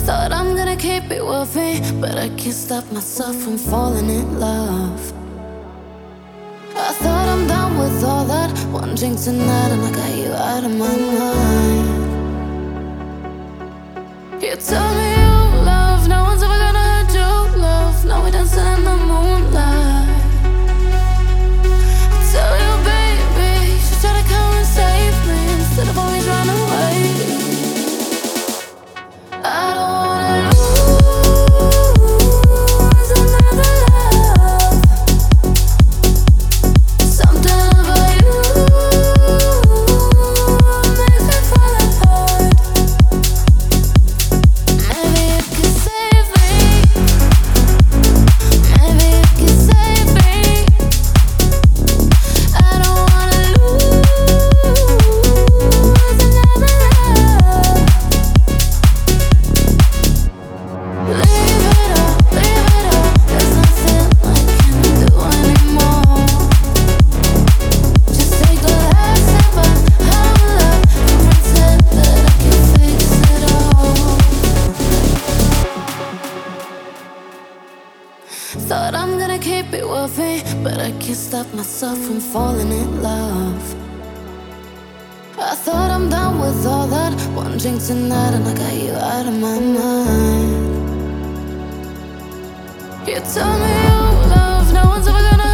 Thought I'm gonna keep it with me, but I can't stop myself from falling in love. I thought I'm done with all that. One drink tonight and I got you out of my mind. You told me you love, no one's ever gonna hurt you, love. Now we're dancing in the moonlight. I tell you, baby, you should try to come and save me instead of always run away. I don't wanna lose another love. Something about you makes me fall apart. Maybe you can save me. Maybe you can save me. I don't wanna lose another love. Leave it all, there's nothing I can do anymore. Just take the last sip of our love and pretend that I can fix it all. Thought I'm gonna keep it with me, but I can't stop myself from falling in love. I thought I'm done with all that. One drink tonight and I got you out of my mind. You told me you love, no one's ever gonna